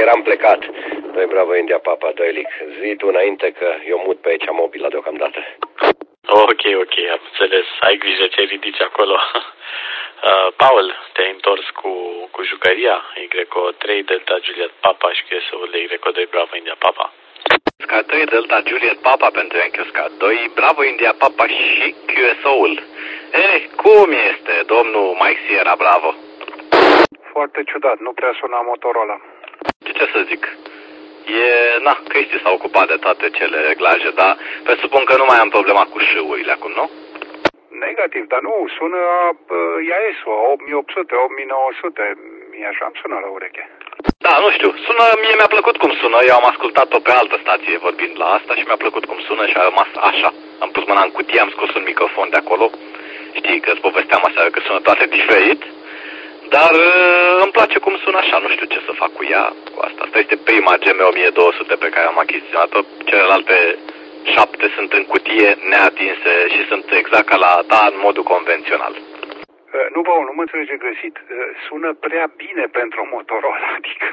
eram plecat. Doi Bravo India Papa, Doilic. Zi tu înainte că eu mut pe aici mobila deocamdată. Ok, am înțeles. Ai grijă ce ridici acolo. Paul, te-ai întors cu jucăria? Y3 Delta Juliet Papa și QSO-ul de Y2 Bravo India Papa. Sca 3 Delta Juliet Papa pentru Enchiusca 2 Bravo India Papa și QSO-ul. Cum este, domnul Mike Sierra Bravo? Foarte ciudat, nu prea suna Motorola. Ce să zic? Cristi s-a ocupat de toate cele reglaje, dar presupun că nu mai am problema cu șâurile acum, nu? Negativ, dar nu, sună IAS-ul, 8800, 8900, așa îmi sună la ureche. Da, nu știu, mie mi-a plăcut cum sună, eu am ascultat-o pe altă stație vorbind la asta și mi-a plăcut cum sună și a rămas așa. Am pus mâna în cutie, am scos un microfon de acolo, știi că îți povesteam aseară că sună toate diferit, dar îmi place cum sună așa, nu știu ce să fac cu ea, cu asta. Asta este prima GM1200 pe care am achiziționat-o, celelalte 7 sunt în cutie, neatinse și sunt exact ca la ta în modul convențional. Nu, Paul, nu mă înțelege greșit. Sună prea bine pentru Motorola, adică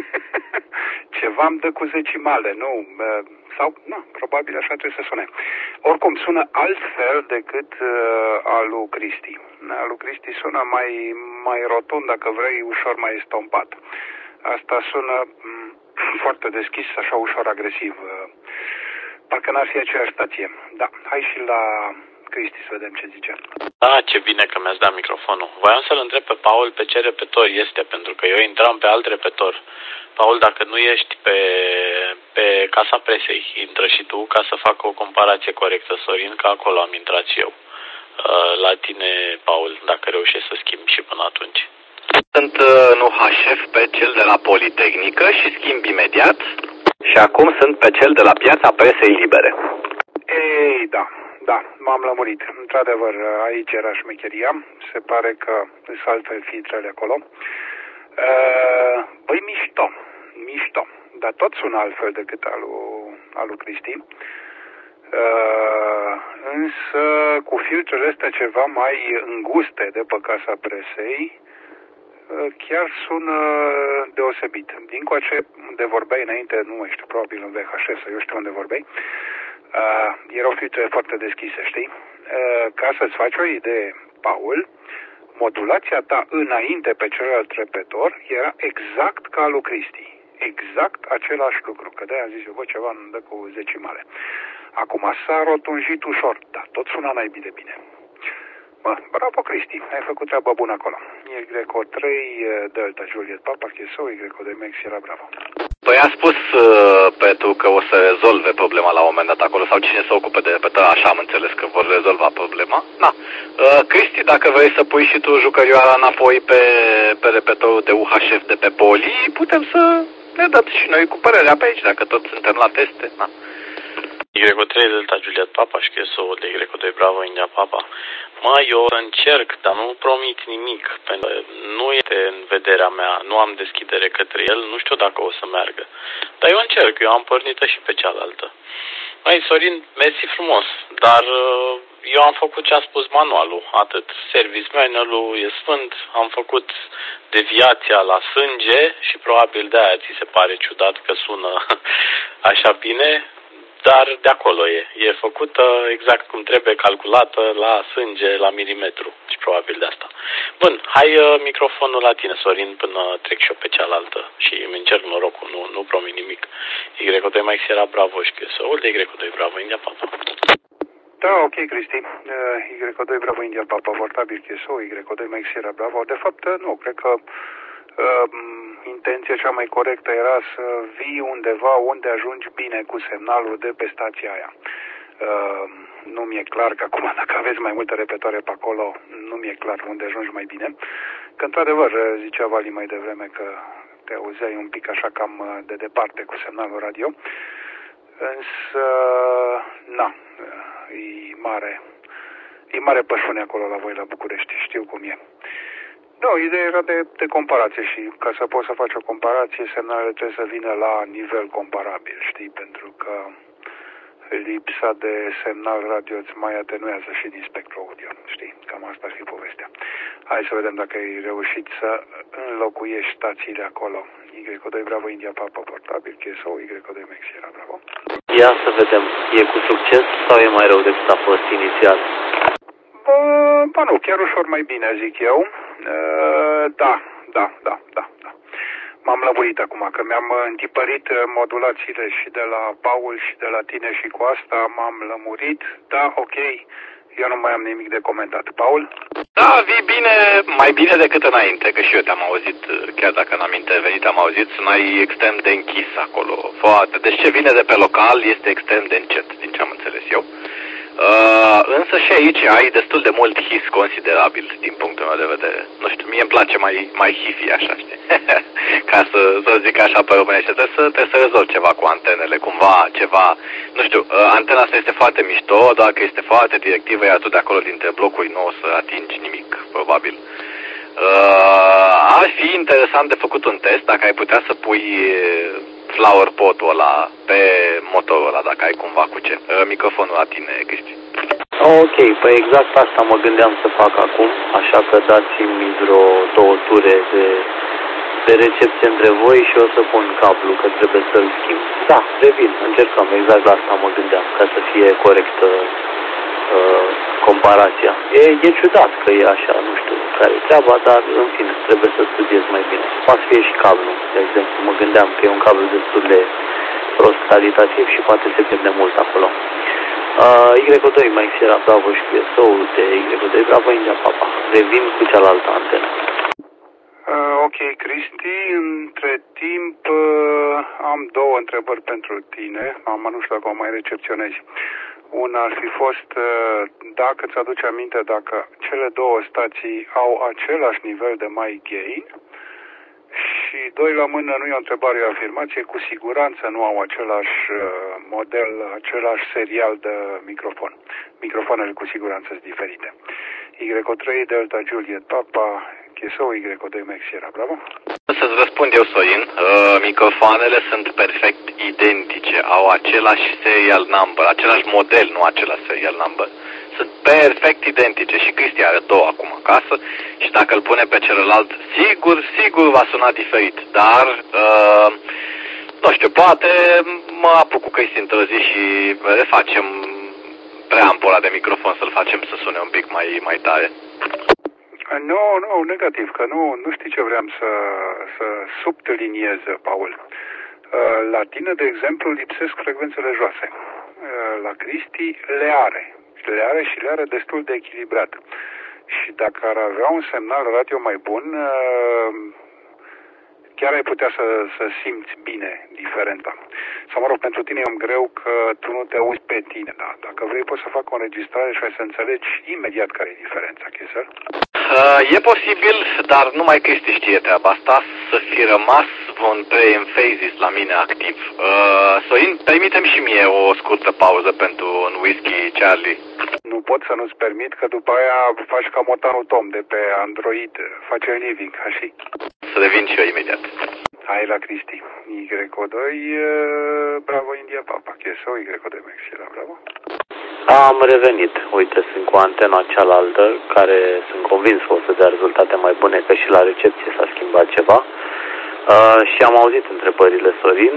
ceva îmi dă cu decimale, nu? Probabil așa trebuie să sune. Oricum, sună altfel decât al lui Cristi. Al lui Cristi sună mai rotund, dacă vrei, ușor mai estompat. Asta sună foarte deschis, așa ușor agresiv. Parcă n-ar fi aceeași stație. Da, hai și la Cristi să vedem ce zice. Da, ce bine că mi-ați dat microfonul. Voiam să-l întreb pe Paul pe ce repetor este, pentru că eu intram pe alt repetor. Paul, dacă nu ești pe Casa Presei, intră și tu ca să fac o comparație corectă, Sorin, că acolo am intrat și eu. La tine, Paul, dacă reușești să schimbi și până atunci. Sunt în UHF pe cel de la Politehnică și schimb imediat. Și acum sunt pe cel de la Piața Presei Libere. Ei, da, m-am lămurit. Într-adevăr, aici era șmecheria. Se pare că sunt altfel filtrele acolo. Băi, mișto. Dar tot sună altfel decât al lui Cristi. Însă cu filtrele astea ceva mai înguste de pe Casa Presei, chiar sună deosebit. Dincoace, unde vorbeai înainte, nu mai știu, probabil în VHS sau eu știu unde vorbeai, erau filtre foarte deschise, știi? Ca să-ți faci o idee, Paul, modulația ta înainte pe celălalt repetor era exact ca lui Cristi. Exact același lucru, că de-aia am zis eu, ceva îmi dă cu decimale. Acum s-a rotunjit ușor, dar tot suna mai bine. Bravo, Cristi, ai făcut treaba bună acolo. Y3 Delta Juliet Papa, QSO, Y2 Max era bravo. Păi a spus Petru că o să rezolve problema la un moment dat acolo, sau cine se ocupe de repetor, așa am înțeles că vor rezolva problema. Cristi, dacă vrei să pui și tu jucărioara înapoi pe repetorul de UHF de pe Poli, putem să ne dăm și noi cu părerea pe aici, dacă tot suntem la teste. Y3 Delta Juliet Papa și QSO-ul de Y2 Bravo India Papa. Eu încerc, dar nu promit nimic, pentru că nu este în vederea mea, nu am deschidere către el, nu știu dacă o să meargă. Dar eu încerc, eu am pornit-o și pe cealaltă. Sorin, mersi frumos, dar eu am făcut ce a spus manualul, atât. Service manual-ul e sfânt, am făcut deviația la sânge și probabil de-aia ți se pare ciudat că sună așa bine. Dar de acolo e făcută exact cum trebuie, calculată la sânge, la milimetru și probabil de asta. Bun, hai microfonul la tine, Sorin, până trec și eu pe cealaltă și îmi încerc norocul, nu promit nimic. Y2 Max era bravo și QSO-ul de Y2 Bravo India Papa. Da, ok, Cristi. Y2 Bravo India Papa, portabil QSO, Y2 Max era bravo. De fapt, nu, cred că intenția cea mai corectă era să vii undeva unde ajungi bine cu semnalul de pe stația aia. Nu mi-e clar că acum, dacă aveți mai multe repetoare pe acolo, nu mi-e clar unde ajungi mai bine. Că, într-adevăr, zicea Vali mai devreme că te auzeai un pic așa cam de departe cu semnalul radio. Însă, e mare pășune acolo la voi la București, știu cum e. Nu, ideea era de comparație și ca să poți să faci o comparație, semnalele trebuie să vină la nivel comparabil, știi, pentru că lipsa de semnal radio îți mai atenuează și din spectru audio, știi, cam asta ar fi povestea. Hai să vedem dacă ai reușit să înlocuiești stațiile acolo Y2 Bravo India Papa portabil, QSO, Y2 Max Sierra Bravo. Ia să vedem, e cu succes sau e mai rău decât a fost inițial? Bă, nu, chiar ușor mai bine, zic eu. Da. M-am lămurit acum, că mi-am întipărit modulațiile și de la Paul și de la tine și cu asta m-am lămurit. Da, ok, eu nu mai am nimic de comentat. Paul? Da, vii bine, mai bine decât înainte, că și eu te-am auzit, chiar dacă n-am intervenit, am auzit, sunai extrem de închis acolo. Foarte. Deci ce vine de pe local este extrem de încet, din ce am înțeles eu. Însă și aici ai destul de mult his considerabil din punctul meu de vedere. Nu știu, mie îmi place mai hifi așa, știi? Ca să zic așa pe românește, trebuie să rezolv ceva cu antenele, cumva ceva, nu știu, antena asta este foarte mișto, doar că este foarte directivă, iar tu de acolo dintre blocuri nu o să atingi nimic, probabil. Ar fi interesant de făcut un test dacă ai putea să pui flower pot-ul ăla pe motorul ăla, dacă ai cumva cu ce. Microfonul la tine, Cristi. Ok, păi exact asta mă gândeam să fac acum, așa că dați-mi vreo 2 ture de recepție între voi și o să pun cablu, că trebuie să-l schimb. Da, revin, încercăm, exact la asta mă gândeam, ca să fie corectă comparația. E ciudat că e așa, nu știu care e treaba, dar în fine, trebuie să studiez mai bine. Poate să fie și cablu, de exemplu, mă gândeam că e un cablu destul de prost calitativ și poate se pierde mult acolo. Y2 Mike Sierra Bravo și QSO de Y2 Bravo India Papa. Revin cu cealaltă antenă. Ok, Cristi, între timp am 2 întrebări pentru tine. Nu știu dacă o mai recepționezi. Una ar fi fost dacă îți aduce aminte dacă cele 2 stații au același nivel de mic gain. Și 2 la mână, nu e o întrebare, e o afirmație, cu siguranță nu au același model, același serial de microfon. Microfoanele cu siguranță sunt diferite. Y3 Delta Juliet Papa, QSO, Y2 Max Sierra Bravo. Să-ți răspund eu, Sorin, microfoanele sunt perfect identice, au același serial number, același model, nu același serial number. Sunt perfect identice și Cristi are 2 acum acasă și dacă îl pune pe celălalt, sigur va suna diferit, dar nu știu, poate mă apuc cu Cristi într-o zi și refacem preampula de microfon să-l facem să sune un pic mai tare. Nu, negativ, că nu știi ce vreau să subtiliez, Paul. La tine, de exemplu, lipsesc frecvențele joase. La Cristi le are și le are destul de echilibrat. Și dacă ar avea un semnal radio mai bun, chiar ai putea să simți bine diferența. Sau mă rog, pentru tine e greu că tu nu te auzi pe tine, da? Dacă vrei poți să fac o înregistrare și ai să înțelegi imediat care e diferența, Chesel? E posibil, dar numai Cristi știe treaba asta, să fi rămas un pre-emphasis la mine activ. Sorin, permite-mi și mie o scurtă pauză pentru un whisky Charlie. Nu pot să nu-ți permit, că după aia faci ca motanul Tom de pe Android, face living, așa. Să revin și eu imediat. Hai la Cristi. Y2 Bravo India Papa, QSO, Y2 Max Sierra Bravo. Am revenit. Uite, sunt cu antena cealaltă, care sunt convins că o să dea rezultate mai bune, că și la recepție s-a schimbat ceva. Și am auzit întrebările, Sorin.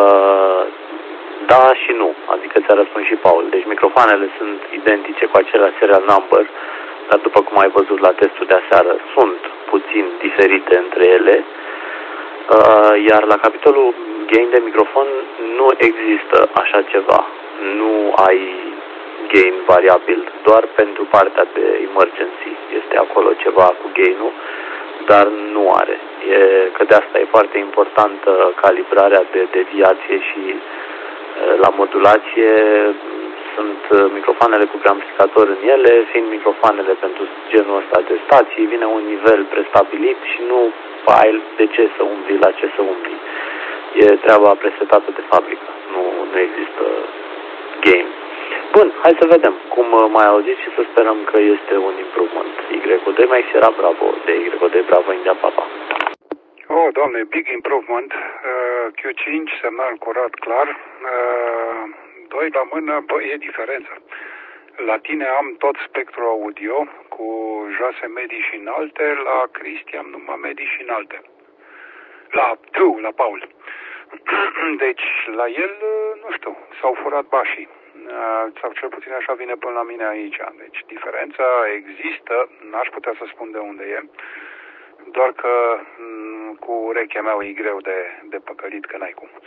Da și nu, adică ți-a răspuns și Paul. Deci microfoanele sunt identice cu același serial number, dar după cum ai văzut la testul de aseară, sunt puțin diferite între ele. Iar la capitolul gain de microfon nu există așa ceva. Nu ai gain variabil, doar pentru partea de emergency este acolo ceva cu gain-ul, dar nu are. Că de asta e foarte importantă calibrarea de deviație și la modulație sunt microfoanele cu preamplificator în ele, fiind microfoanele pentru genul ăsta de stații, vine un nivel prestabilit și nu ai de ce să umbli, la ce să umbli. E treaba presetată de fabrică, nu există gain. Bun, hai să vedem cum mai auziți și să sperăm că este un improvement. Y2 Mike Sierra Bravo de Y2 Bravo India Papa. Oh, doamne, big improvement. Q5, semnal curat, clar. 2 la mână, e diferență. La tine am tot spectru audio cu joase, medii și înalte, la Cristi am numai medii și înalte. La Paul. Deci, la el, nu știu, s-au furat bașii. Sau cel puțin așa vine până la mine aici. Deci, diferența există, n-aș putea să spun de unde e, doar că cu urechea mea e greu de păcălit, că n-ai cum.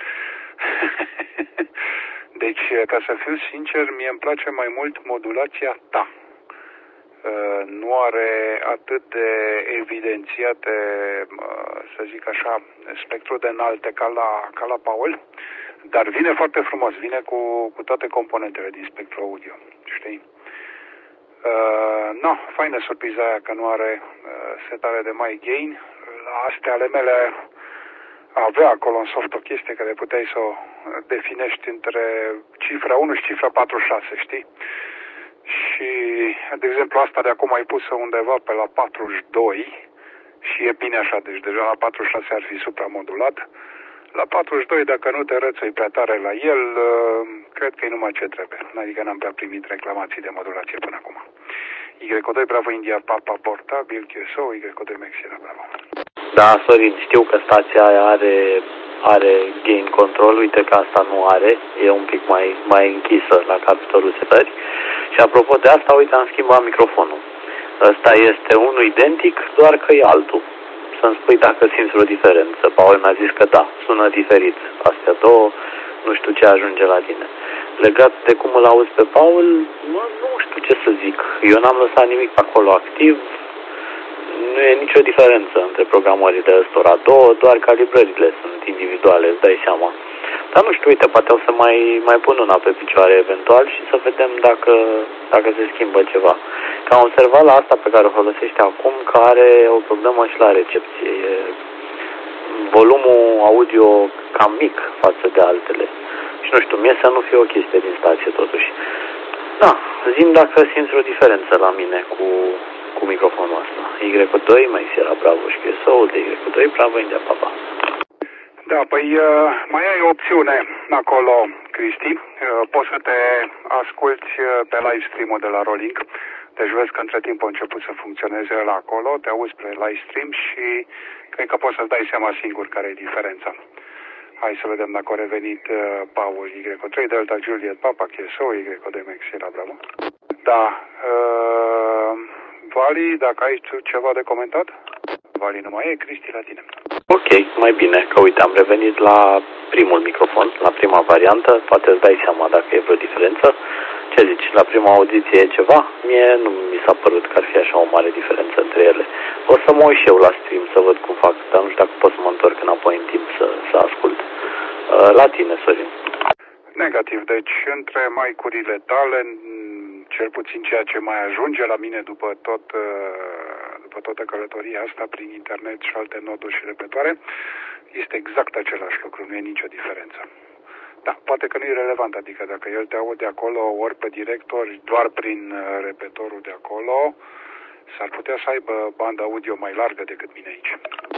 Deci, ca să fiu sincer, mie îmi place mai mult modulația ta. Nu are atât de evidențiate, să zic așa, spectrul de înalte ca la Paul, dar vine foarte frumos, vine cu toate componentele din spectru audio, știi? Faină surpriza aia că nu are setare de mai gain. Astea ale mele avea acolo în soft o chestie care puteai să o definești între cifra 1 și cifra 46, știi? Și, de exemplu, asta de acum ai pusă undeva pe la 42 și e bine așa, deci deja la 46 ar fi supramodulat. La 42, dacă nu te rățui prea tare la el, cred că e numai ce trebuie. Adică n-am prea primit reclamații de modulație până acum. Y2 Bravo India Papa portabil, QSO, Y2 Mexia Bravo. Da, Sorin, știu că stația aia are gain control, uite că asta nu are, e un pic mai închisă la capitolul setări. Și apropo de asta, uite, am schimbat microfonul. Ăsta este unul identic, doar că e altul. Să-mi spui dacă simți o diferență. Paul mi-a zis că da, sună diferit. Astea două, nu știu ce ajunge la tine. Legat de cum îl auzi pe Paul, nu știu ce să zic. Eu n-am lăsat nimic acolo activ. Nu e nicio diferență între programările ăstora două, doar calibrările sunt individuale, îți dai seama. Dar nu știu, uite, poate o să mai pun una pe picioare eventual și să vedem dacă se schimbă ceva. Că am observat la asta pe care o folosește acum că are o problemă și la recepție. E volumul audio cam mic față de altele. Și nu știu, mie să nu fie o chestie din stație totuși. Da, zi-mi dacă simți o diferență la mine cu microfonul ăsta. Y2, mai Sierra Bravo și QSO de Y2 Bravo India Papa. Da, păi mai ai o opțiune acolo, Cristi. Poți să te asculti pe live stream-ul de la Rolling. Deci vezi că între timp a început să funcționeze la acolo, te auzi pe live stream și cred că poți să-ți dai seama singur care e diferența. Hai să vedem dacă a revenit Paul Y3 Delta Juliet Papa QSO Y2 Mexia Bravo. Da, Vali, dacă ai tu ceva de comentat? Vali nu mai e, Cristi la tine. Ok, mai bine, că uite, am revenit la primul microfon, la prima variantă, poate îți dai seama dacă e vreo diferență. Ce zici, la prima audiție e ceva? Mie nu mi s-a părut că ar fi așa o mare diferență între ele. O să mă uit și eu la stream să văd cum fac, dar nu știu dacă pot să mă întorc înapoi în timp să ascult. La tine, Sorin. Negativ, deci între maicurile tale, cel puțin ceea ce mai ajunge la mine după toată călătoria asta prin internet și alte noduri și repetoare, este exact același lucru, nu e nicio diferență. Da, poate că nu e relevant, adică dacă el te aude acolo ori pe direct, ori doar prin repetorul de acolo, s-ar putea să aibă bandă audio mai largă decât mine aici.